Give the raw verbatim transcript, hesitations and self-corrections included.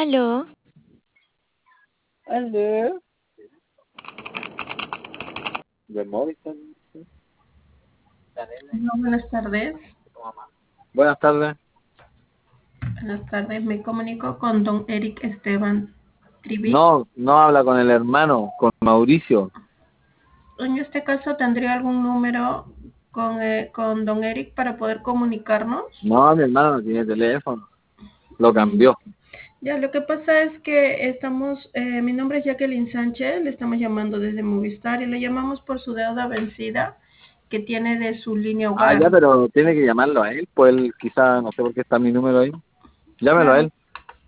Aló, Aló. De Movistar. No, buenas tardes. Buenas tardes. Buenas tardes. Me comunico con don Eric Esteban Trivi. No, no habla con el hermano, con Mauricio. En este caso, ¿tendría algún número con, eh, con don Eric para poder comunicarnos? No, mi hermano no tiene teléfono. Lo cambió. Ya, lo que pasa es que estamos, eh, mi nombre es Jacqueline Sánchez, le estamos llamando desde Movistar y le llamamos por su deuda vencida que tiene de su línea Ah, hogar. ya, pero tiene que llamarlo a él. Pues él quizá, no sé por qué está mi número ahí. Llámelo a Claro, él.